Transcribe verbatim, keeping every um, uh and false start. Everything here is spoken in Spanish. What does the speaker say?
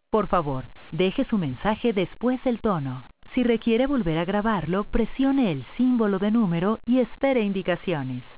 Por favor, deje su mensaje después del tono. Si requiere volver a grabarlo, presione el símbolo de número y espere indicaciones.